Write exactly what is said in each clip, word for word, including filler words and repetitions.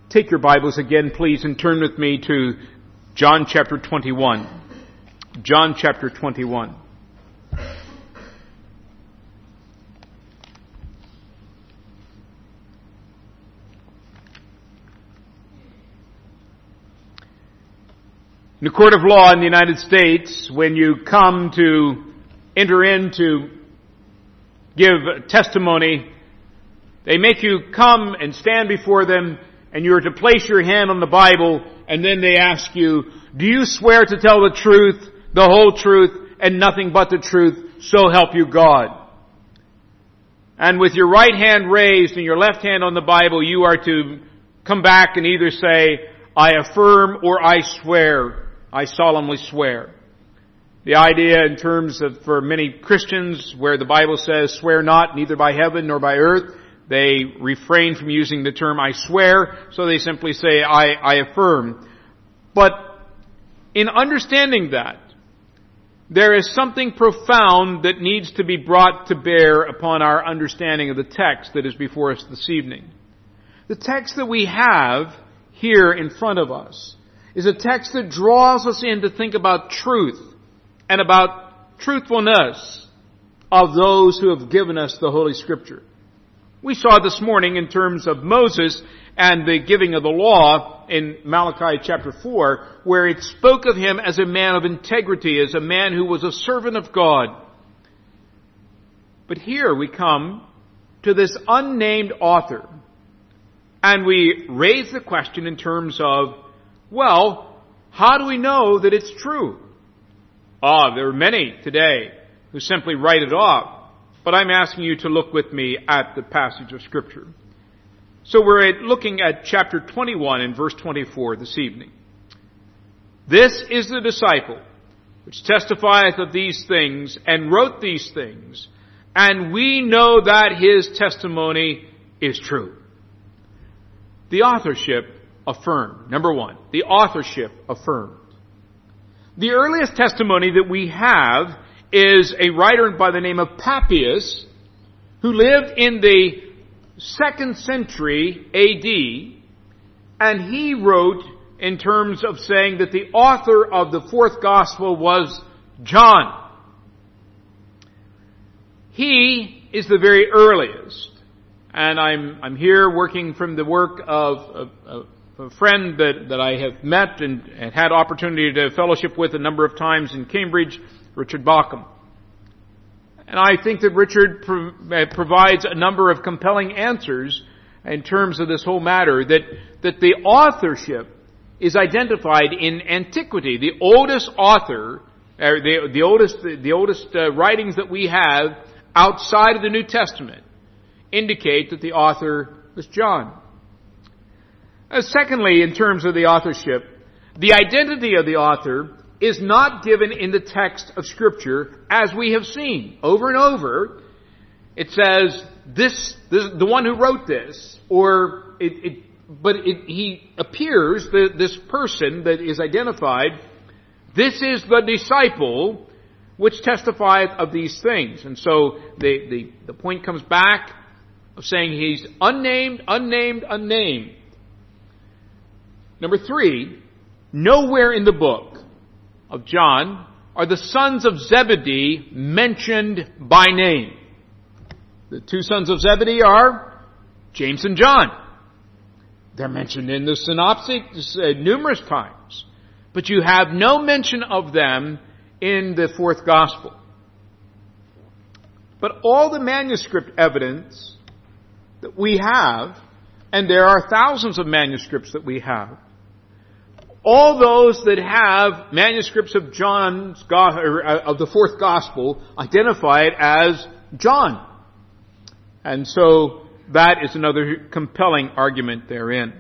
Take your Bibles again, please, and turn with me to John chapter twenty-one. John chapter twenty-one. In the court of law in the United States, when you come to enter in to give testimony, they make you come and stand before them, and you are to place your hand on the Bible, and then they ask you, do you swear to tell the truth, the whole truth, and nothing but the truth, so help you God? And with your right hand raised and your left hand on the Bible, you are to come back and either say, I affirm, or I swear. I solemnly swear. The idea in terms of, for many Christians, where the Bible says, swear not, neither by heaven nor by earth, they refrain from using the term I swear, so they simply say I, I affirm. But in understanding that, there is something profound that needs to be brought to bear upon our understanding of the text that is before us this evening. The text that we have here in front of us is a text that draws us in to think about truth and about truthfulness of those who have given us the Holy Scripture. We saw this morning in terms of Moses and the giving of the law in Malachi chapter four, where it spoke of him as a man of integrity, as a man who was a servant of God. But here we come to this unnamed author, and we raise the question in terms of, well, how do we know that it's true? Ah, there are many today who simply write it off. But I'm asking you to look with me at the passage of Scripture. So we're looking at chapter twenty-one and verse twenty-four this evening. This is the disciple which testifieth of these things and wrote these things, and we know that his testimony is true. The authorship affirmed. Number one, the authorship affirmed. The earliest testimony that we have is a writer by the name of Papias, who lived in the second century A D, and he wrote in terms of saying that the author of the fourth gospel was John. He is the very earliest, and I'm I'm here working from the work of, of, of a friend that, that I have met and, and had opportunity to fellowship with a number of times in Cambridge, Richard Bauckham. And I think that Richard pro- provides a number of compelling answers in terms of this whole matter, that, that the authorship is identified in antiquity. The oldest author, uh, the, the oldest, the oldest uh, writings that we have outside of the New Testament indicate that the author was John. Uh, secondly, in terms of the authorship, the identity of the author is not given in the text of Scripture, as we have seen over and over. It says, this, this the one who wrote this, or it, it but it, he appears, the, this person that is identified, this is the disciple which testifieth of these things. And so the, the, the point comes back of saying he's unnamed, unnamed, unnamed. Number three, nowhere in the book of John are the sons of Zebedee mentioned by name. The two sons of Zebedee are James and John. They're mentioned in the synopsis uh, numerous times, but you have no mention of them in the fourth gospel. But all the manuscript evidence that we have, and there are thousands of manuscripts that we have, all those that have manuscripts of John's or of the fourth gospel identify it as John. And so that is another compelling argument therein.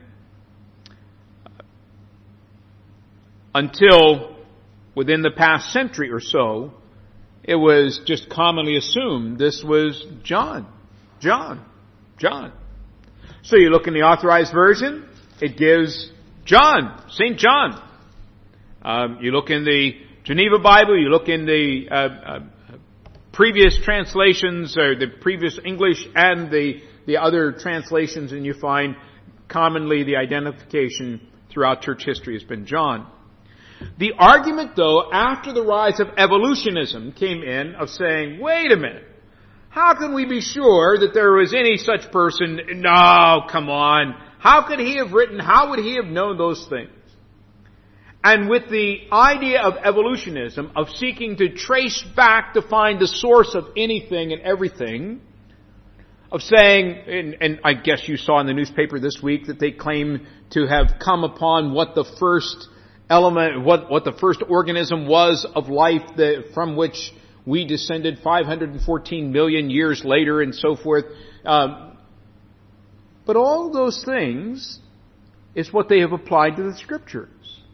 Until within the past century or so, it was just commonly assumed this was John. John. John. So you look in the Authorized Version, it gives John, Saint John. Um, you look in the Geneva Bible, you look in the uh, uh, previous translations, or the previous English and the, the other translations, and you find Commonly, the identification throughout church history has been John. The argument, though, after the rise of evolutionism came in of saying, wait a minute, how can we be sure that there was any such person? No, come on. How could he have written, how would he have known those things? And with the idea of evolutionism, of seeking to trace back to find the source of anything and everything, of saying, and, and I guess you saw in the newspaper this week that they claim to have come upon what the first element, what, what the first organism was of life that, from which we descended five hundred fourteen million years later and so forth. Um, but all those things is what they have applied to the Scriptures.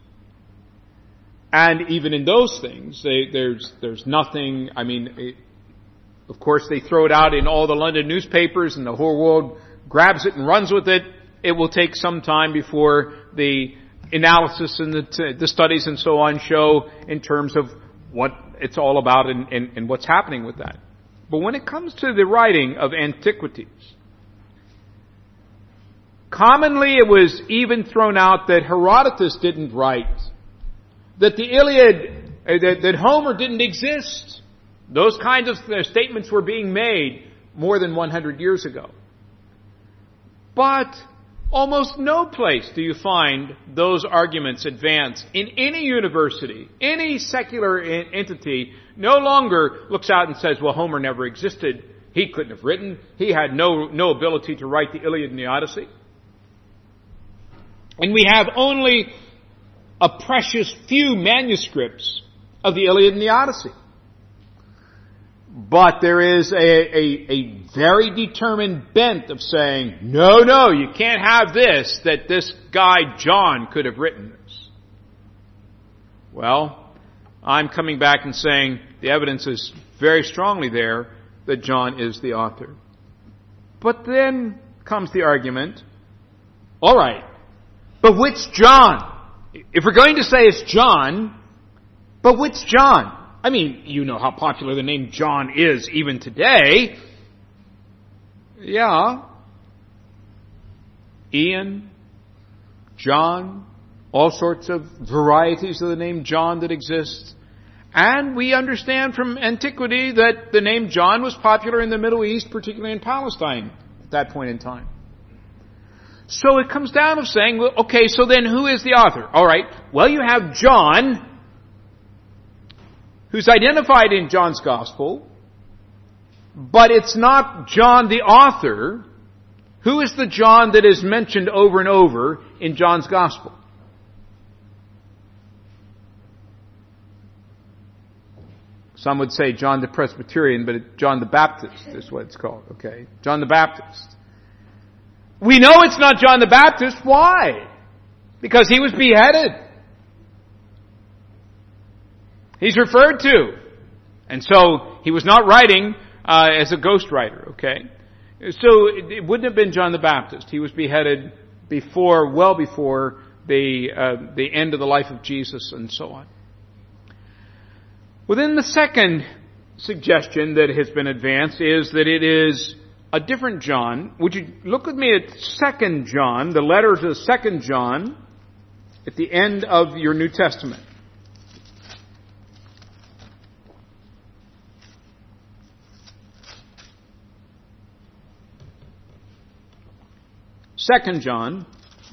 And even in those things, they, there's there's nothing, I mean, it, of course they throw it out in all the London newspapers and the whole world grabs it and runs with it. It will take some time before the analysis and the, the studies and so on show in terms of what it's all about and, and, and what's happening with that. But when it comes to the writing of antiquities, commonly it was even thrown out that Herodotus didn't write, that the Iliad, uh, that, that Homer didn't exist. Those kinds of uh, statements were being made more than one hundred years ago. But almost no place do you find those arguments advanced in any university. Any secular entity no longer looks out and says, well, Homer never existed. He couldn't have written. He had no, no ability to write the Iliad and the Odyssey. And we have only a precious few manuscripts of the Iliad and the Odyssey. But there is a, a, a very determined bent of saying, no, no, you can't have this, that this guy John could have written this. Well, I'm coming back and saying the evidence is very strongly there that John is the author. But then comes the argument, all right, but which John? If we're going to say it's John, but which John? I mean, you know how popular the name John is even today. Yeah. Ian, John, all sorts of varieties of the name John that exist. And we understand from antiquity that the name John was popular in the Middle East, particularly in Palestine at that point in time. So it comes down to saying, well, okay, so then who is the author? All right, well, you have John, who's identified in John's Gospel, but it's not John the author. Who is the John that is mentioned over and over in John's Gospel? Some would say John the Presbyterian, but it, John the Baptist is what it's called, okay? John the Baptist. We know it's not John the Baptist. Why? Because he was beheaded. He's referred to. And so he was not writing uh, as a ghostwriter, okay? So it, it wouldn't have been John the Baptist. He was beheaded before, well before the uh, the end of the life of Jesus and so on. Well, then the second suggestion that has been advanced is that it is a different John. Would you look with me at Second John, the letter to Second John, at the end of your New Testament. Second John.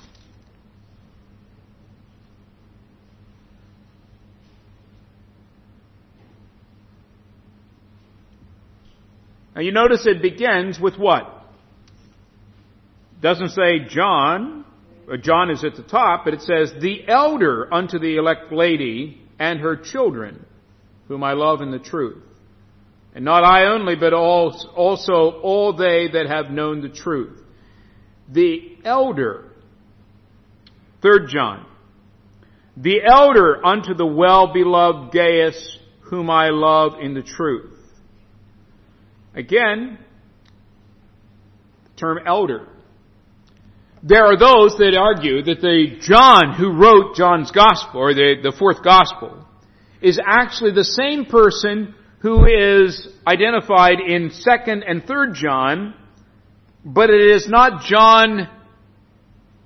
Now you notice it begins with what? It doesn't say John, or John is at the top, but it says, the elder unto the elect lady and her children, whom I love in the truth. And not I only, but also all they that have known the truth. The elder, Third John, the elder unto the well-beloved Gaius, whom I love in the truth. Again, the term elder. There are those that argue that the John who wrote John's Gospel, or the, the fourth Gospel, is actually the same person who is identified in Second and Third John, but it is not John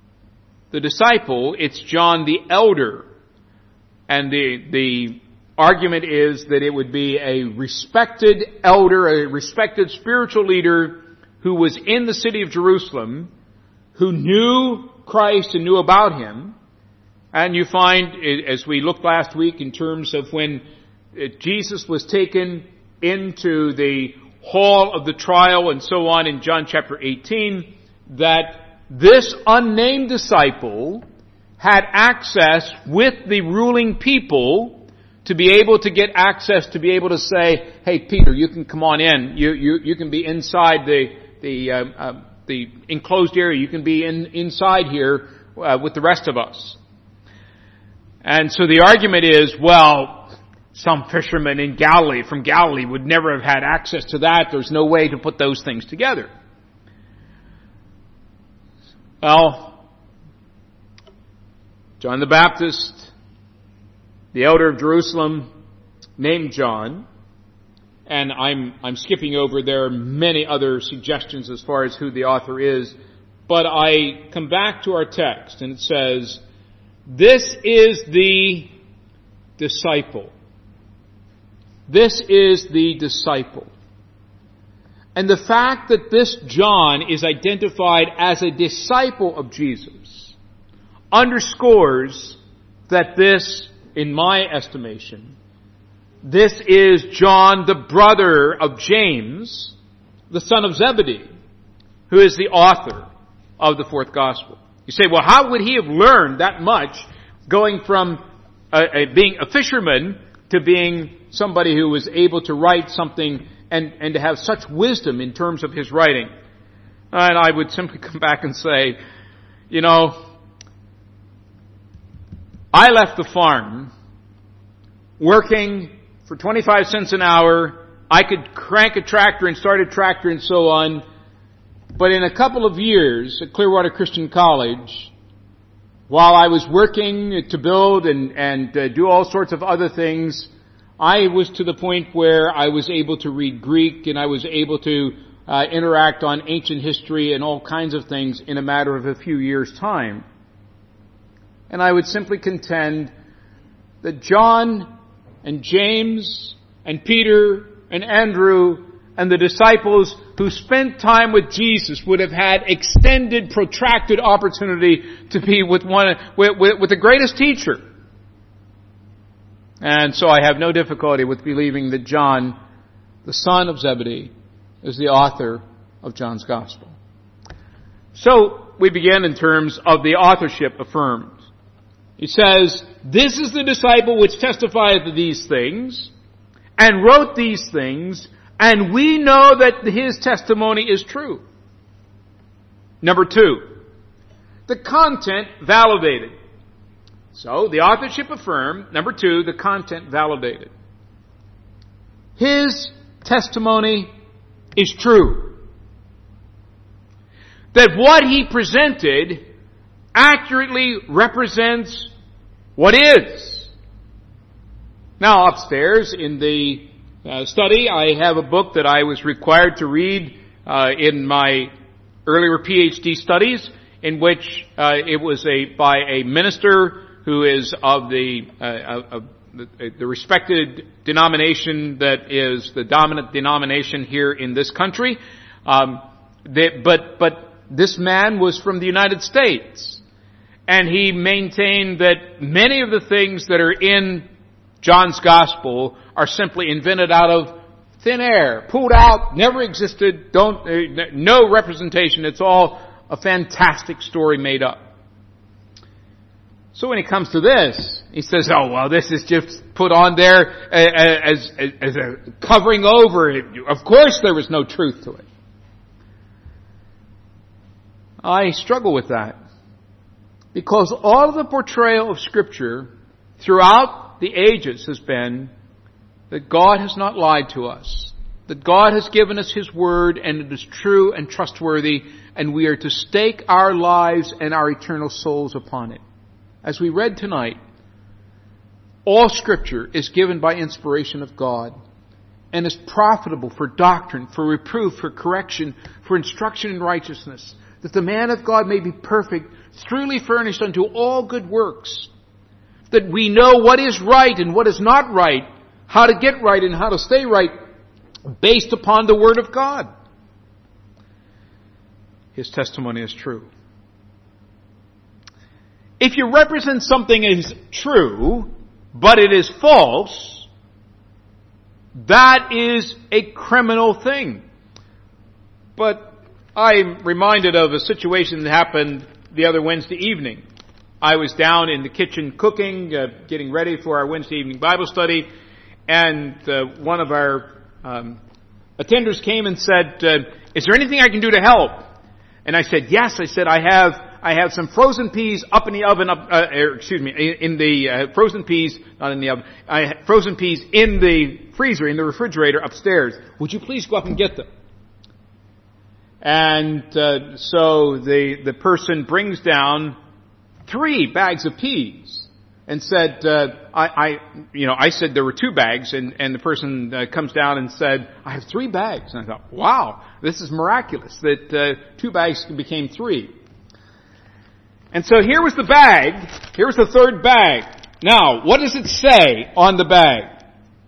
the disciple, it's John the elder. And the, the argument is that it would be a respected elder, a respected spiritual leader who was in the city of Jerusalem, who knew Christ and knew about Him. And you find, as we looked last week in terms of when Jesus was taken into the hall of the trial and so on in John chapter eighteen, that this unnamed disciple had access with the ruling people to be able to get access, to be able to say, hey, Peter, you can come on in. You, you, you can be inside the, the, uh, uh, the enclosed area. You can be in, inside here uh, with the rest of us. And so the argument is, well, some fishermen in Galilee, from Galilee, would never have had access to that. There's no way to put those things together. Well, John the Baptist, the elder of Jerusalem, named John, and I'm, I'm skipping over, there are many other suggestions as far as who the author is, but I come back to our text and it says, this is the disciple. This is the disciple. And the fact that this John is identified as a disciple of Jesus underscores that this, in my estimation, this is John, the brother of James, the son of Zebedee, who is the author of the fourth gospel. You say, well, how would he have learned that much going from uh, uh, being a fisherman to being somebody who was able to write something and, and to have such wisdom in terms of his writing? And I would simply come back and say, you know, I left the farm working for twenty-five cents an hour. I could crank a tractor and start a tractor and so on. But in a couple of years at Clearwater Christian College, while I was working to build and, and uh, do all sorts of other things, I was to the point where I was able to read Greek and I was able to uh, interact on ancient history and all kinds of things in a matter of a few years' time. And I would simply contend that John and James and Peter and Andrew and the disciples who spent time with Jesus would have had extended, protracted opportunity to be with one, with, with, with the greatest teacher. And so I have no difficulty with believing that John, the son of Zebedee, is the author of John's Gospel. So we begin in terms of the authorship affirmed. He says, this is the disciple which testifieth of these things, and wrote these things, and we know that his testimony is true. Number two, the content validated. So, the authorship affirmed. Number two, the content validated. His testimony is true. That what he presented accurately represents what is. Now, upstairs in the uh, study, I have a book that I was required to read uh, in my earlier PhD studies, in which uh, it was a by a minister who is of the uh, of the, the respected denomination that is the dominant denomination here in this country. Um, they, but but this man was from the United States. And he maintained that many of the things that are in John's Gospel are simply invented out of thin air, pulled out, never existed, don't, uh, no representation. It's all a fantastic story made up. So when he comes to this, he says, oh, well, this is just put on there as, as, as a covering over. Of course there was no truth to it. I struggle with that. Because all of the portrayal of Scripture throughout the ages has been that God has not lied to us. That God has given us His Word and it is true and trustworthy and we are to stake our lives and our eternal souls upon it. As we read tonight, all Scripture is given by inspiration of God and is profitable for doctrine, for reproof, for correction, for instruction in righteousness, that the man of God may be perfect, truly furnished unto all good works. That we know what is right and what is not right, how to get right and how to stay right, based upon the Word of God. His testimony is true. If you represent something as true, but it is false, that is a criminal thing. But I'm reminded of a situation that happened the other Wednesday evening. I was down in the kitchen cooking, uh, getting ready for our Wednesday evening Bible study, and uh, one of our um, attenders came and said, uh, is there anything I can do to help? And I said, yes. I said, I have I have some frozen peas up in the oven, up, uh, er, excuse me, in the uh, frozen peas, not in the oven, I had frozen peas in the freezer, in the refrigerator upstairs. Would you please go up and get them? And uh, so the the person brings down three bags of peas and said, uh, I, I, you know, I said there were two bags, and, and the person uh, comes down and said, I have three bags. And I thought, wow, this is miraculous that uh, two bags became three. And so here was the bag. Here was the third bag. Now, what does it say on the bag?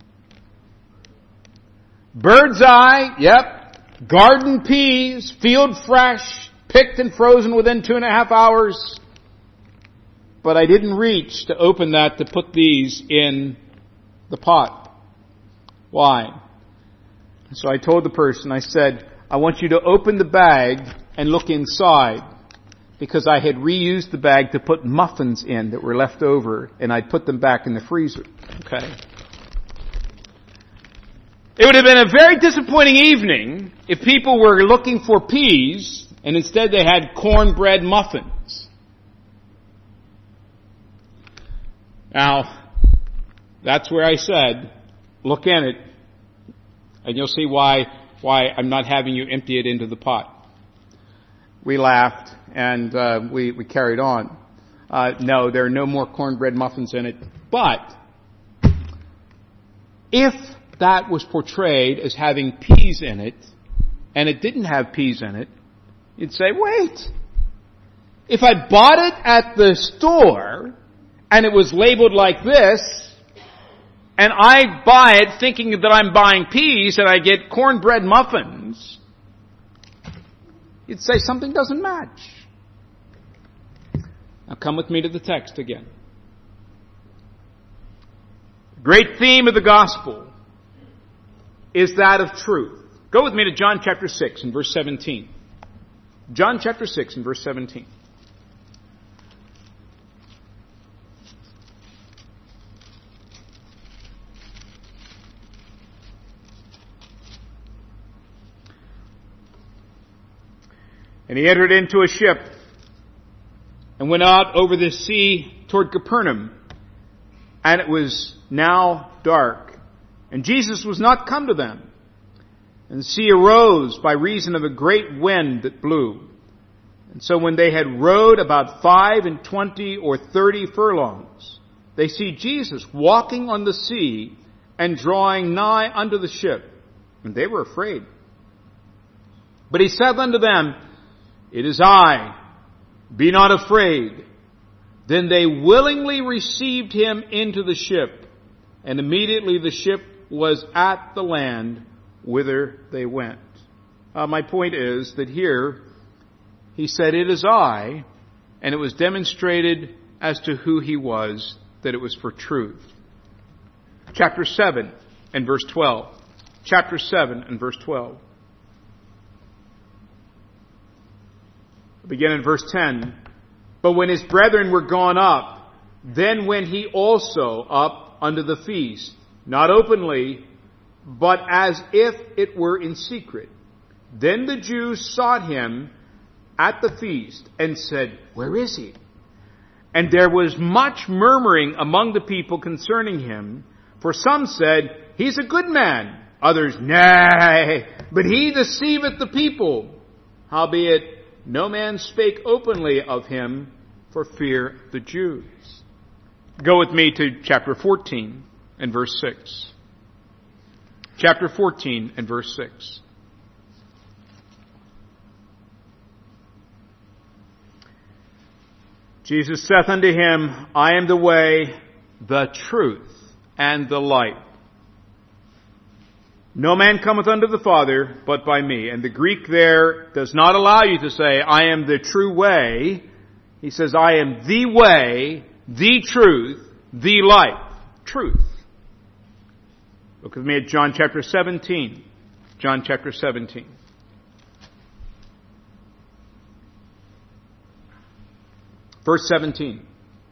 Bird's eye, yep. Garden peas, field fresh, picked and frozen within two and a half hours. But I didn't reach to open that to put these in the pot. Why? So I told the person, I said, I want you to open the bag and look inside. Because I had reused the bag to put muffins in that were left over, and I'd put them back in the freezer. Okay? It would have been a very disappointing evening if people were looking for peas, and instead they had cornbread muffins. Now, that's where I said, look in it, and you'll see why, why I'm not having you empty it into the pot. We laughed, and uh, we, we carried on. Uh, no, there are no more cornbread muffins in it. But if that was portrayed as having peas in it, and it didn't have peas in it, you'd say, wait. If I bought it at the store, and it was labeled like this, and I buy it thinking that I'm buying peas, and I get cornbread muffins, you'd say something doesn't match. Now come with me to the text again. The great theme of the gospel is that of truth. Go with me to John chapter six and verse seventeen. John chapter six and verse seventeen. And he entered into a ship and went out over the sea toward Capernaum. And it was now dark. And Jesus was not come to them. And the sea arose by reason of a great wind that blew. And so when they had rowed about five and twenty or thirty furlongs, they see Jesus walking on the sea and drawing nigh unto the ship. And they were afraid. But he said unto them, It is I, be not afraid. Then they willingly received him into the ship, and immediately the ship was at the land whither they went. Uh, my point is that here he said, It is I, and it was demonstrated as to who he was, that it was for truth. Chapter seven and verse twelve. Chapter seven and verse twelve. Begin in verse ten. But when his brethren were gone up, then went he also up unto the feast, not openly, but as if it were in secret. Then the Jews sought him at the feast, and said, Where is he? And there was much murmuring among the people concerning him, for some said, He's a good man. Others, Nay, but he deceiveth the people. Howbeit, no man spake openly of him for fear of the Jews. Go with me to chapter fourteen and verse six. Chapter fourteen and verse six. Jesus saith unto him, I am the way, the truth, and the life. No man cometh unto the Father but by me. And the Greek there does not allow you to say, I am the true way. He says, I am the way, the truth, the life. Truth. Look with me at John chapter seventeen. John chapter seventeen. Verse seventeen.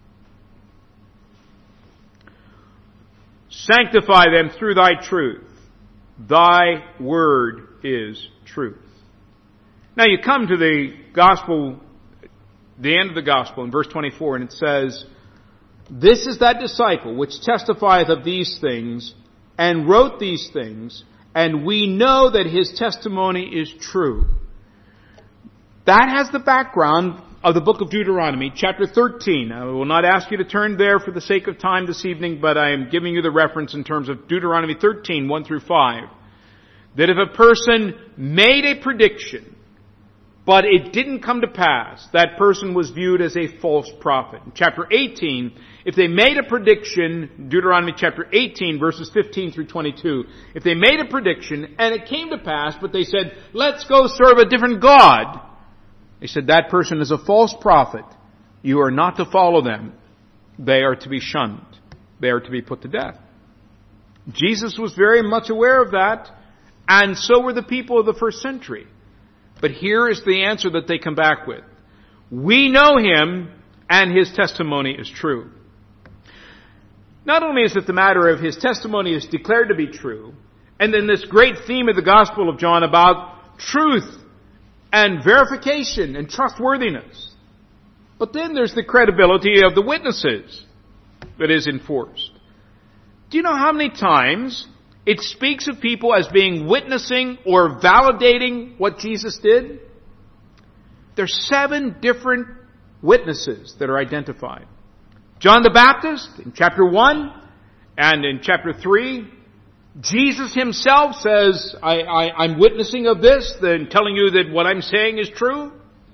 Sanctify them through thy truth. Thy word is truth. Now you come to the gospel, the end of the gospel in verse twenty-four, and it says, This is that disciple which testifieth of these things, and wrote these things, and we know that his testimony is true. That has the background of the book of Deuteronomy, chapter thirteen. I will not ask you to turn there for the sake of time this evening, but I am giving you the reference in terms of Deuteronomy thirteen, one through five. That if a person made a prediction, but it didn't come to pass, that person was viewed as a false prophet. In chapter eighteen, if they made a prediction, Deuteronomy chapter eighteen, verses fifteen through twenty-two, if they made a prediction and it came to pass, but they said, let's go serve a different God, they said that person is a false prophet. You are not to follow them. They are to be shunned. They are to be put to death. Jesus was very much aware of that, and so were the people of the first century. But here is the answer that they come back with. We know him, and his testimony is true. Not only is it the matter of his testimony is declared to be true, and then this great theme of the Gospel of John about truth and verification and trustworthiness. But then there's the credibility of the witnesses that is enforced. Do you know how many times it speaks of people as being witnessing or validating what Jesus did? There's seven different witnesses that are identified. John the Baptist in chapter one and in chapter three. Jesus himself says, I, I, I'm witnessing of this, then telling you that what I'm saying is true.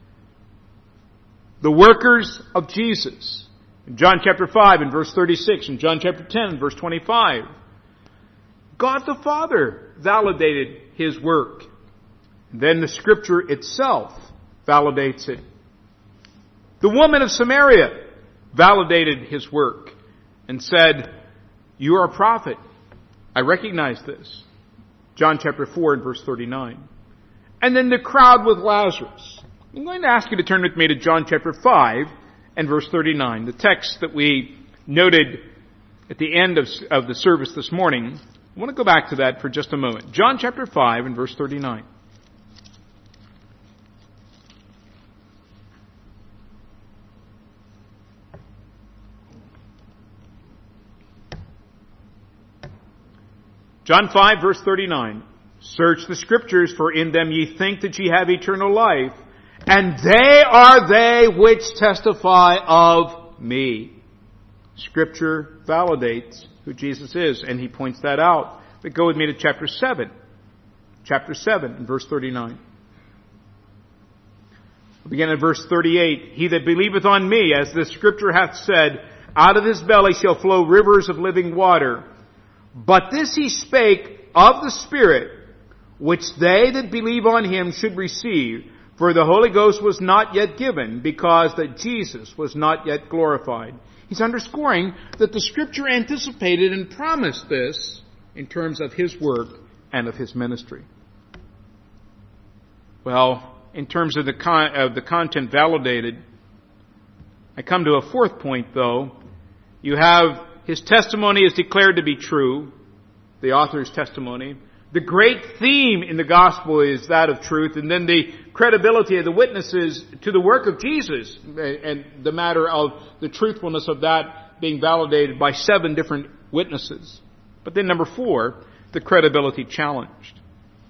The workers of Jesus. In John chapter five and verse thirty-six, and John chapter ten and verse twenty-five. God the Father validated his work. And then the Scripture itself validates it. The woman of Samaria validated his work and said, you are a prophet. I recognize this. John chapter four and verse thirty-nine. And then the crowd with Lazarus. I'm going to ask you to turn with me to John chapter five and verse thirty-nine. The text that we noted at the end of, of the service this morning. I want to go back to that for just a moment. John chapter five and verse thirty-nine. John five verse thirty-nine. Search the Scriptures, for in them ye think that ye have eternal life, and they are they which testify of me. Scripture validates who Jesus is, and he points that out. But go with me to chapter seven. Chapter seven and verse thirty-nine. We'll begin at verse thirty-eight. He that believeth on me, as the Scripture hath said, out of his belly shall flow rivers of living water. But this he spake of the Spirit, which they that believe on him should receive. For the Holy Ghost was not yet given, because that Jesus was not yet glorified. He's underscoring that the Scripture anticipated and promised this in terms of his work and of his ministry. Well, in terms of the con- of the content validated, I come to a fourth point, though. You have his testimony is declared to be true, the author's testimony. The great theme in the gospel is that of truth, and then the credibility of the witnesses to the work of Jesus, and the matter of the truthfulness of that being validated by seven different witnesses. But then number four, the credibility challenged.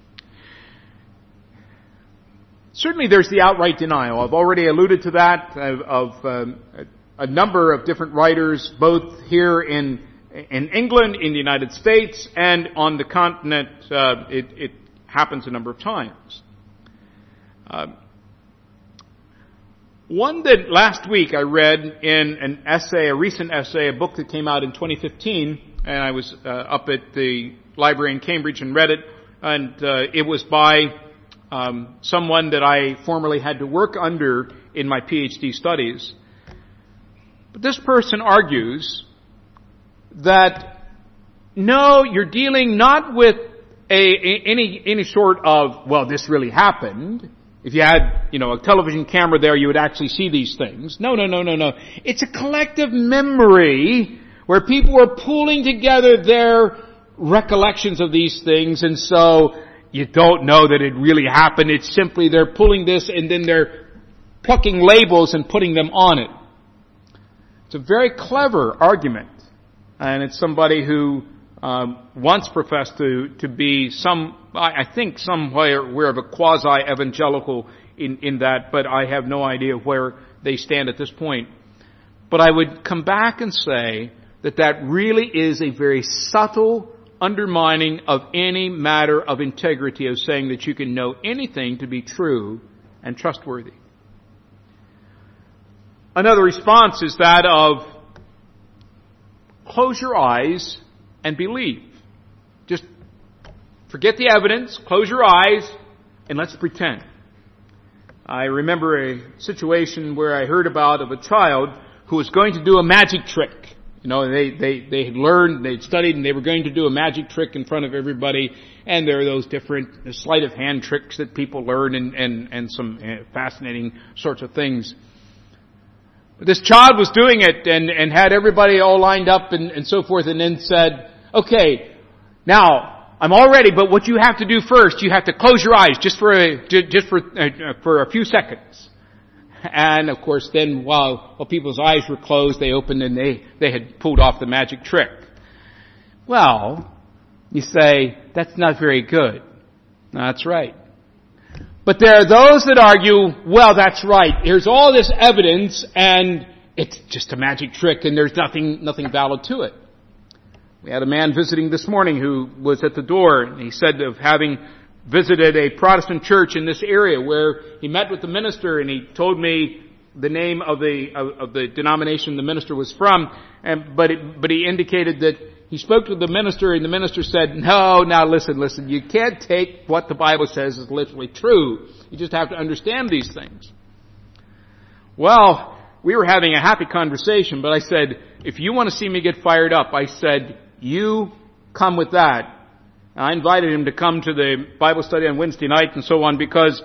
Certainly there's the outright denial. I've already alluded to that of, of um, a number of different writers, both here in in England, in the United States, and on the continent. Uh, it, it happens a number of times. Uh, One that last week I read in an essay, a recent essay, a book that came out in twenty fifteen, and I was uh, up at the library in Cambridge and read it, and uh, it was by um, someone that I formerly had to work under in my PhD studies. But this person argues that no, you're dealing not with a, a any any sort of, well, this really happened. If you had, you know, a television camera there, you would actually see these things. No, no, no, no, no. It's a collective memory where people are pulling together their recollections of these things, and so you don't know that it really happened. It's simply they're pulling this and then they're plucking labels and putting them on it. It's a very clever argument, and it's somebody who um, once professed to to be some, I think, somewhere where of a quasi-evangelical in in that, but I have no idea where they stand at this point. But I would come back and say that that really is a very subtle undermining of any matter of integrity, of saying that you can know anything to be true and trustworthy. Another response is that of close your eyes and believe. Just forget the evidence, close your eyes, and let's pretend. I remember a situation where I heard about of a child who was going to do a magic trick. You know, they, they, they had learned, they had studied, and they were going to do a magic trick in front of everybody. And there are those different sleight of hand tricks that people learn, and, and, and some fascinating sorts of things. This child was doing it and, and had everybody all lined up and, and so forth, and then said, okay, now, I'm all ready, but what you have to do first, you have to close your eyes just for a, just for, uh, for a few seconds. And of course then while, while people's eyes were closed, they opened and they, they had pulled off the magic trick. Well, you say, that's not very good. That's right. But there are those that argue, well, that's right. Here's all this evidence and it's just a magic trick and there's nothing, nothing valid to it. We had a man visiting this morning who was at the door, and he said of having visited a Protestant church in this area where he met with the minister, and he told me the name of the of, of the denomination the minister was from, and but it, but he indicated that he spoke to the minister, and the minister said, no, now listen, listen, you can't take what the Bible says is literally true. You just have to understand these things. Well, we were having a happy conversation, but I said, if you want to see me get fired up, I said, you come with that. And I invited him to come to the Bible study on Wednesday night and so on, because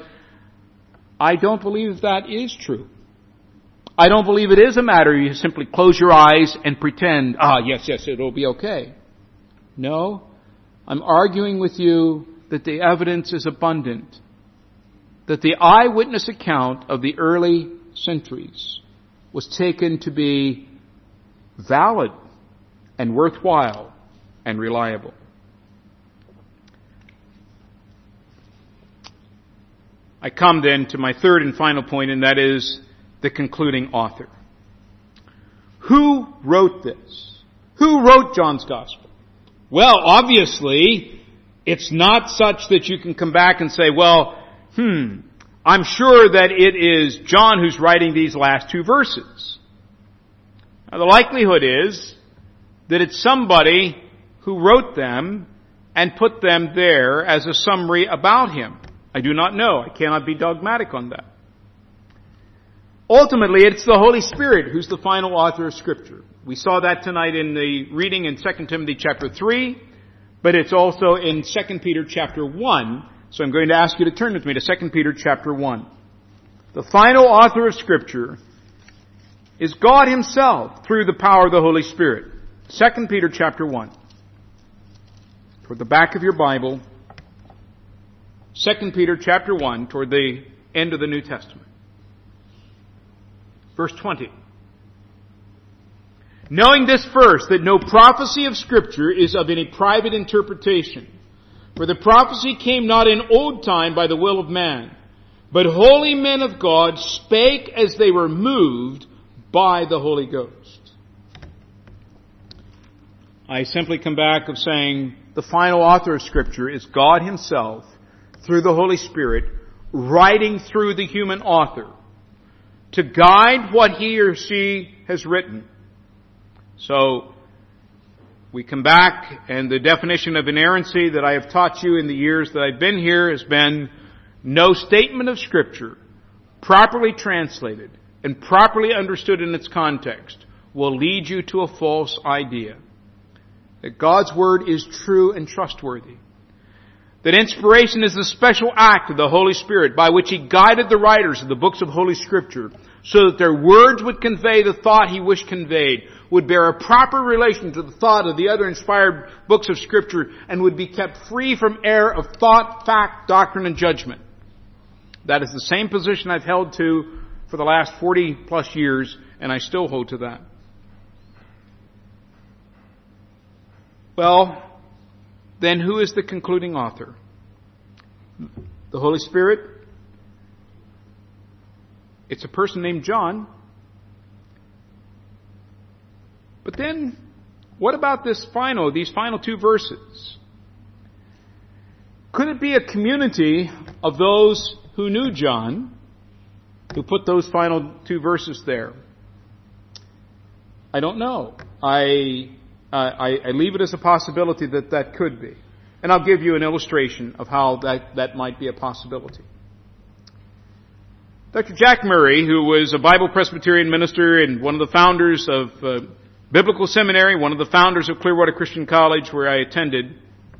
I don't believe that is true. I don't believe it is a matter you simply close your eyes and pretend, ah, yes, yes, it'll be okay. No, I'm arguing with you that the evidence is abundant, that the eyewitness account of the early centuries was taken to be valid and worthwhile and reliable. I come then to my third and final point, and that is the concluding author. Who wrote this? Who wrote John's Gospel? Well, obviously, it's not such that you can come back and say, well, hmm, I'm sure that it is John who's writing these last two verses. Now, the likelihood is that it's somebody who wrote them and put them there as a summary about him. I do not know. I cannot be dogmatic on that. Ultimately, it's the Holy Spirit who's the final author of Scripture. We saw that tonight in the reading in Second Timothy chapter three, but it's also in Second Peter chapter one. So I'm going to ask you to turn with me to Second Peter chapter one. The final author of Scripture is God Himself through the power of the Holy Spirit. Second Peter chapter one. Toward the back of your Bible, Second Peter chapter one, toward the end of the New Testament. Verse twenty. Knowing this first, that no prophecy of Scripture is of any private interpretation. For the prophecy came not in old time by the will of man, but holy men of God spake as they were moved by the Holy Ghost. I simply come back of saying the final author of Scripture is God Himself through the Holy Spirit, writing through the human author. to guide what he or she has written. So, we come back, and the definition of inerrancy that I have taught you in the years that I've been here has been no statement of Scripture, properly translated and properly understood in its context, will lead you to a false idea. That God's Word is true and trustworthy. That inspiration is the special act of the Holy Spirit by which He guided the writers of the books of Holy Scripture so that their words would convey the thought He wished conveyed, would bear a proper relation to the thought of the other inspired books of Scripture, and would be kept free from error of thought, fact, doctrine, and judgment. That is the same position I've held to for the last forty plus years, and I still hold to that. Well, then who is the concluding author? The Holy Spirit? It's a person named John. But then, what about this final, these final two verses? Could it be a community of those who knew John, who put those final two verses there? I don't know. I, uh, I, I leave it as a possibility that that could be. And I'll give you an illustration of how that, that might be a possibility. Doctor Jack Murray, who was a Bible Presbyterian minister and one of the founders of uh, Biblical Seminary, one of the founders of Clearwater Christian College where I attended,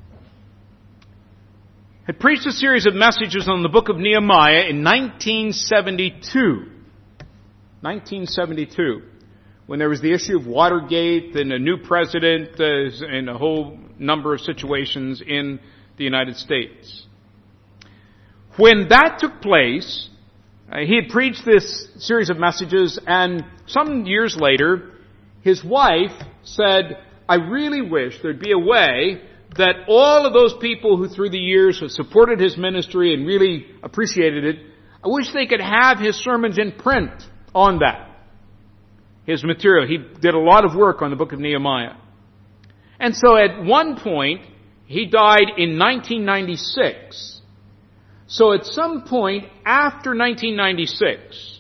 had preached a series of messages on the book of Nehemiah in nineteen seventy-two. nineteen seventy-two. When there was the issue of Watergate and a new president uh, and a whole number of situations in the United States. When that took place, uh, he had preached this series of messages, and some years later, his wife said, I really wish there'd be a way that all of those people who through the years have supported his ministry and really appreciated it, I wish they could have his sermons in print on that. His material. He did a lot of work on the book of Nehemiah. And so at one point, he died in nineteen ninety-six. So at some point after nineteen ninety-six,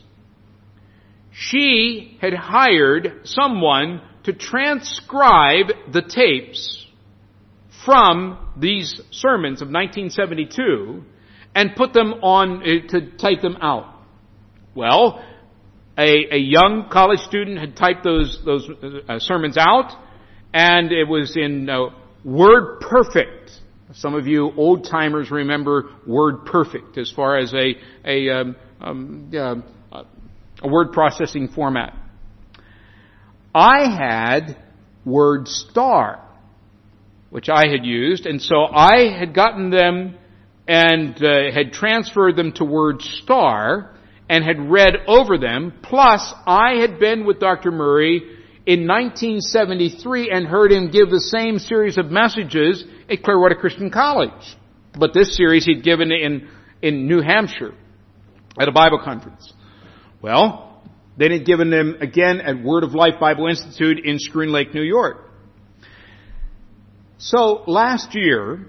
she had hired someone to transcribe the tapes from these sermons of nineteen seventy-two and put them on, uh, to type them out. Well, a, a young college student had typed those, those uh, sermons out, and it was in uh, Word Perfect. Some of you old timers remember Word Perfect as far as a, a, um, um, uh, a word processing format. I had Word Star, which I had used, and so I had gotten them and uh, had transferred them to Word Star and had read over them. Plus, I had been with Doctor Murray in nineteen seventy-three and heard him give the same series of messages at Clearwater Christian College. But this series he'd given in, in New Hampshire at a Bible conference. Well, then he'd given them again at Word of Life Bible Institute in Schroon Lake, New York. So last year,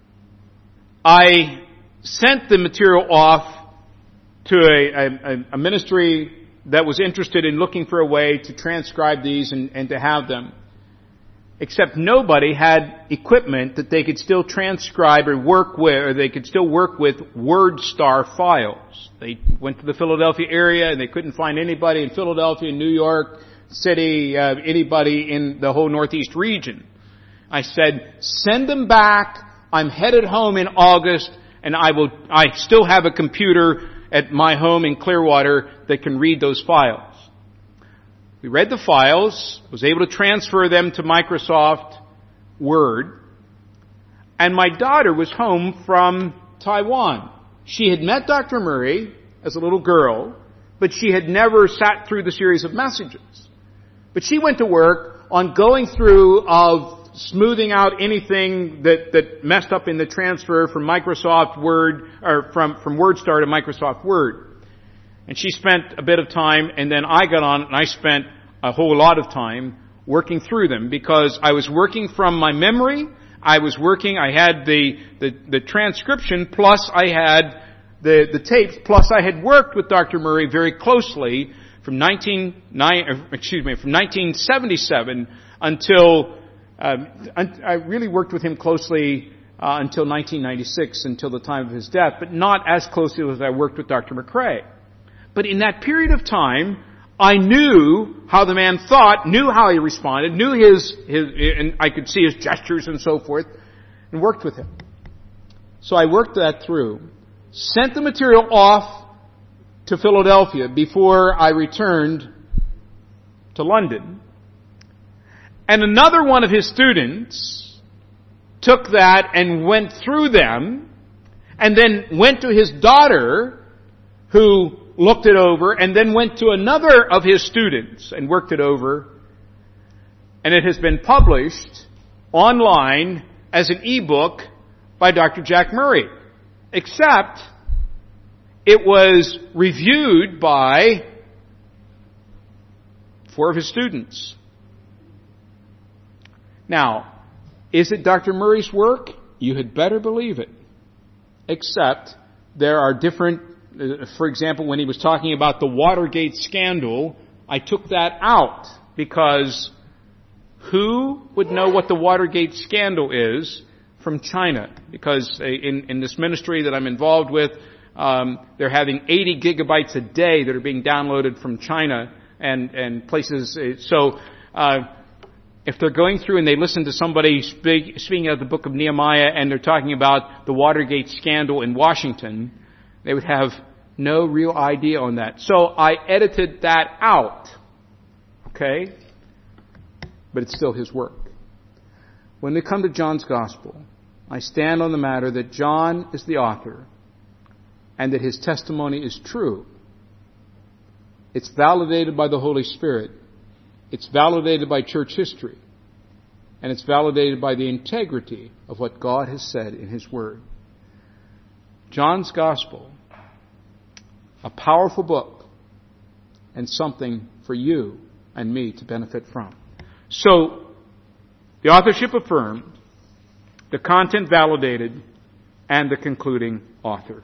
I sent the material off to a, a, a ministry that was interested in looking for a way to transcribe these and, and to have them. Except nobody had equipment that they could still transcribe or work with, or they could still work with WordStar files. They went to the Philadelphia area and they couldn't find anybody in Philadelphia, New York City, uh, anybody in the whole Northeast region. I said, send them back. I'm headed home in August, and I will, I still have a computer at my home in Clearwater that can read those files. We read the files, was able to transfer them to Microsoft Word, and my daughter was home from Taiwan. She had met Doctor Murray as a little girl, but she had never sat through the series of messages. But she went to work on going through of smoothing out anything that, that messed up in the transfer from Microsoft Word, or from, from WordStar to Microsoft Word. And she spent a bit of time, and then I got on and I spent a whole lot of time working through them, because I was working from my memory, I was working, I had the, the, the transcription, plus I had the, the tapes, plus I had worked with Doctor Murray very closely from nineteen, excuse me, from nineteen seventy-seven until, uh, I really worked with him closely uh, until nineteen ninety-six, until the time of his death, but not as closely as I worked with Doctor McCrae. But in that period of time, I knew how the man thought, knew how he responded, knew his, his, and I could see his gestures and so forth, and worked with him. So I worked that through, sent the material off to Philadelphia before I returned to London. And another one of his students took that and went through them, and then went to his daughter, who looked it over, and then went to another of his students and worked it over. And it has been published online as an ebook by Doctor Jack Murray. Except it was reviewed by four of his students. Now, is it Doctor Murray's work? You had better believe it. Except there are different, for example, when he was talking about the Watergate scandal, I took that out because who would know what the Watergate scandal is from China? Because in, in this ministry that I'm involved with, um, they're having eighty gigabytes a day that are being downloaded from China and, and places. So, uh, if they're going through and they listen to somebody speak, speaking of the book of Nehemiah and they're talking about the Watergate scandal in Washington, they would have no real idea on that. So I edited that out. Okay? But it's still his work. When we come to John's Gospel, I stand on the matter that John is the author and that his testimony is true. It's validated by the Holy Spirit. It's validated by church history. And it's validated by the integrity of what God has said in His Word. John's Gospel, a powerful book, and something for you and me to benefit from. So, the authorship affirmed, the content validated, and the concluding author.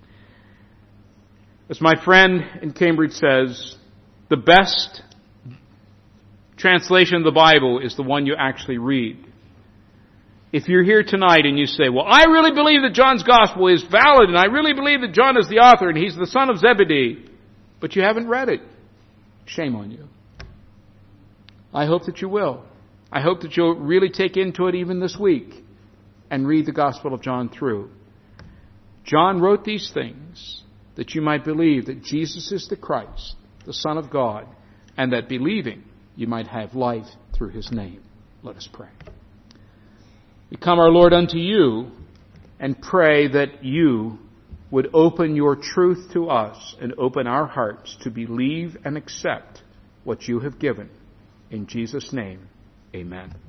As my friend in Cambridge says, the best translation of the Bible is the one you actually read. If you're here tonight and you say, well, I really believe that John's Gospel is valid, and I really believe that John is the author, and he's the son of Zebedee, but you haven't read it, shame on you. I hope that you will. I hope that you'll really take into it even this week and read the Gospel of John through. John wrote these things that you might believe that Jesus is the Christ, the Son of God, and that believing you might have life through His name. Let us pray. We come, our Lord, unto you and pray that you would open your truth to us and open our hearts to believe and accept what you have given. In Jesus' name, amen.